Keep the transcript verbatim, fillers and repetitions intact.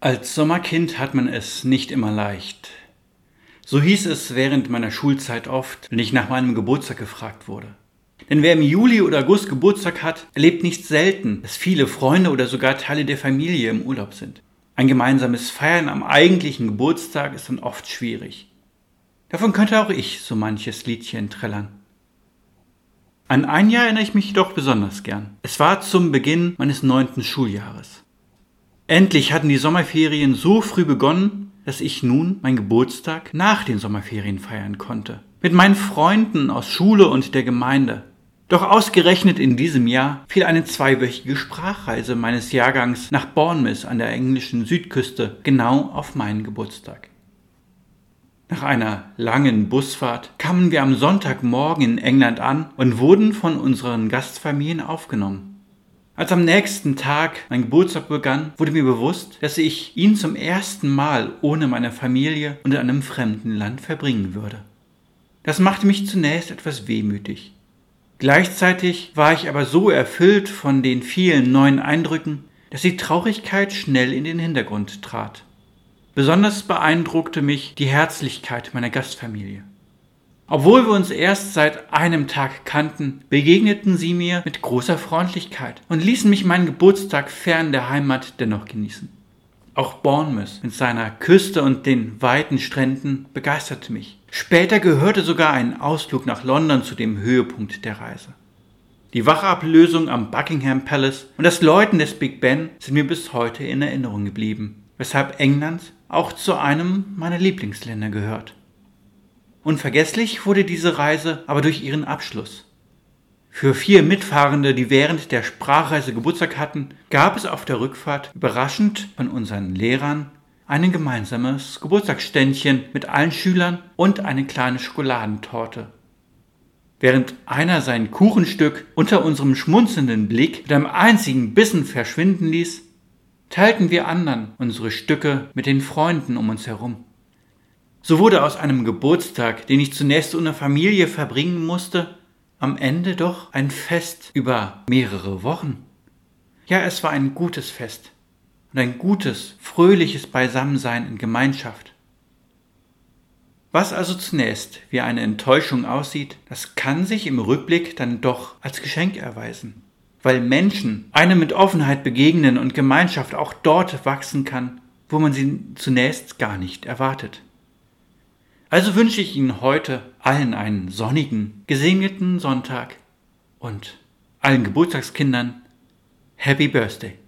Als Sommerkind hat man es nicht immer leicht. So hieß es während meiner Schulzeit oft, wenn ich nach meinem Geburtstag gefragt wurde. Denn wer im Juli oder August Geburtstag hat, erlebt nicht selten, dass viele Freunde oder sogar Teile der Familie im Urlaub sind. Ein gemeinsames Feiern am eigentlichen Geburtstag ist dann oft schwierig. Davon könnte auch ich so manches Liedchen trällern. An ein Jahr erinnere ich mich jedoch besonders gern. Es war zum Beginn meines neunten Schuljahres. Endlich hatten die Sommerferien so früh begonnen, dass ich nun meinen Geburtstag nach den Sommerferien feiern konnte. Mit meinen Freunden aus Schule und der Gemeinde. Doch ausgerechnet in diesem Jahr fiel eine zweiwöchige Sprachreise meines Jahrgangs nach Bournemouth an der englischen Südküste genau auf meinen Geburtstag. Nach einer langen Busfahrt kamen wir am Sonntagmorgen in England an und wurden von unseren Gastfamilien aufgenommen. Als am nächsten Tag mein Geburtstag begann, wurde mir bewusst, dass ich ihn zum ersten Mal ohne meine Familie und in einem fremden Land verbringen würde. Das machte mich zunächst etwas wehmütig. Gleichzeitig war ich aber so erfüllt von den vielen neuen Eindrücken, dass die Traurigkeit schnell in den Hintergrund trat. Besonders beeindruckte mich die Herzlichkeit meiner Gastfamilie. Obwohl wir uns erst seit einem Tag kannten, begegneten sie mir mit großer Freundlichkeit und ließen mich meinen Geburtstag fern der Heimat dennoch genießen. Auch Bournemouth mit seiner Küste und den weiten Stränden begeisterte mich. Später gehörte sogar ein Ausflug nach London zu dem Höhepunkt der Reise. Die Wachablösung am Buckingham Palace und das Läuten des Big Ben sind mir bis heute in Erinnerung geblieben, weshalb England auch zu einem meiner Lieblingsländer gehört. Unvergesslich wurde diese Reise aber durch ihren Abschluss. Für vier Mitfahrende, die während der Sprachreise Geburtstag hatten, gab es auf der Rückfahrt überraschend von unseren Lehrern ein gemeinsames Geburtstagsständchen mit allen Schülern und eine kleine Schokoladentorte. Während einer sein Kuchenstück unter unserem schmunzelnden Blick mit einem einzigen Bissen verschwinden ließ, teilten wir anderen unsere Stücke mit den Freunden um uns herum. So wurde aus einem Geburtstag, den ich zunächst ohne Familie verbringen musste, am Ende doch ein Fest über mehrere Wochen. Ja, es war ein gutes Fest und ein gutes, fröhliches Beisammensein in Gemeinschaft. Was also zunächst wie eine Enttäuschung aussieht, das kann sich im Rückblick dann doch als Geschenk erweisen, weil Menschen einem mit Offenheit begegnen und Gemeinschaft auch dort wachsen kann, wo man sie zunächst gar nicht erwartet. Also wünsche ich Ihnen heute allen einen sonnigen, gesegneten Sonntag und allen Geburtstagskindern Happy Birthday.